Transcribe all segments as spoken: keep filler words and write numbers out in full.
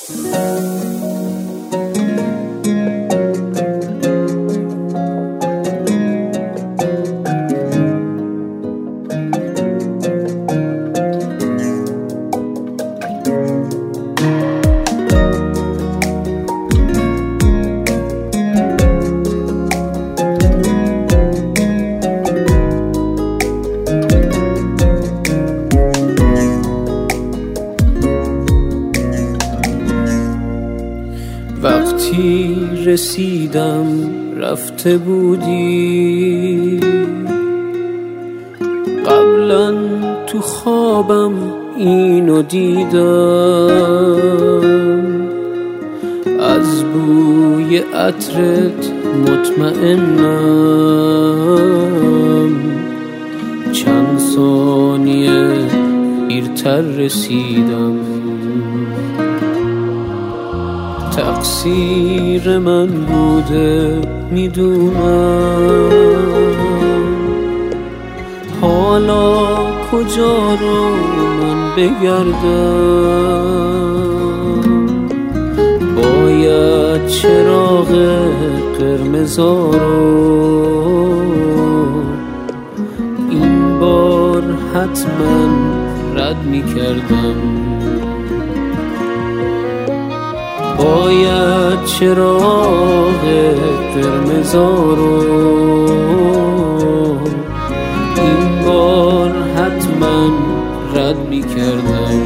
وقتی رسیدم رفته بودی، قبلا تو خوابم اینو دیدم، از بوی عطرت مطمئنم، چند ثانیه دیرتر رسیدم. تقصیر من بوده میدونم، حالا کجا رو من بگردم؟ باید چراغ قرمزا رو این بار حتما رد میکردم. باید چراغ قرمزا رو این بار حتما رد میکردم.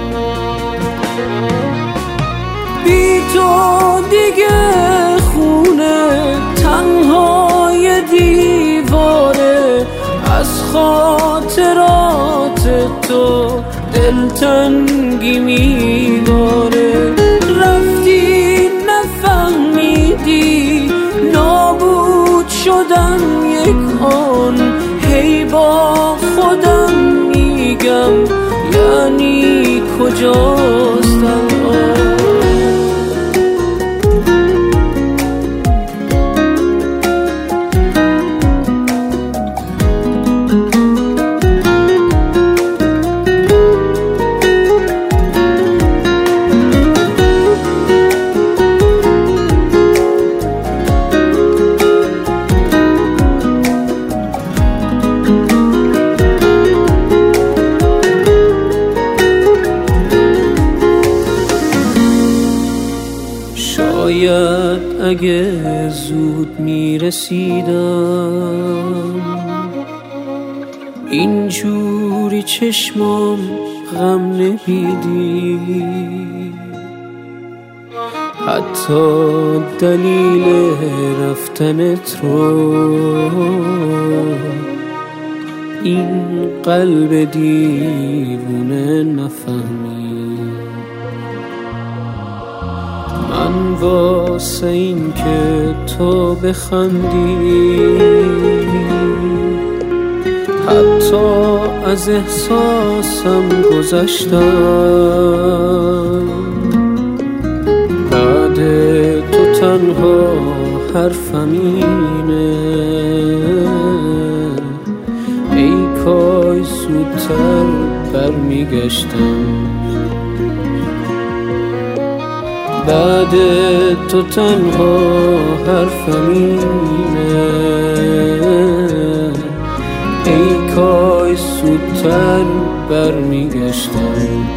بی تو دیگه خونه تنهای دیواره، از خاطرات تو دلتنگی میداره. رفتی نفهمیدی نابود شدم یک آن، هی با خودم میگم یعنی کجاست الان؟ شاید اگه زود میرسیدم اینجوری چشمام غم نمیدی، حتی دلیل رفتنت رو این قلب دیوونه نفهمی. من واسه این که تو بخندی حتی از احساسم گذشتم. بعد تو تنها حرفم اینه ای کاش زودتر برمیگشتم. بعد تو تنها حرفم اینه ای کاش زودتر برمیگشتم.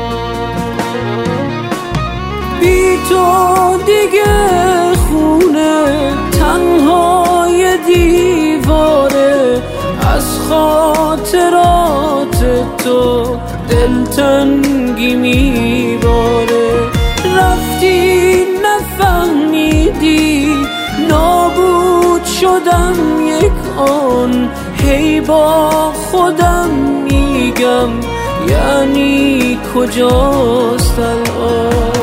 بی تو دیگه خونه تنهای دیواره، از خاطرات تو دلتنگی میباره. رفتی نفهمیدی نابود شدم یک آن، هی با خودم میگم یعنی کجاست الان؟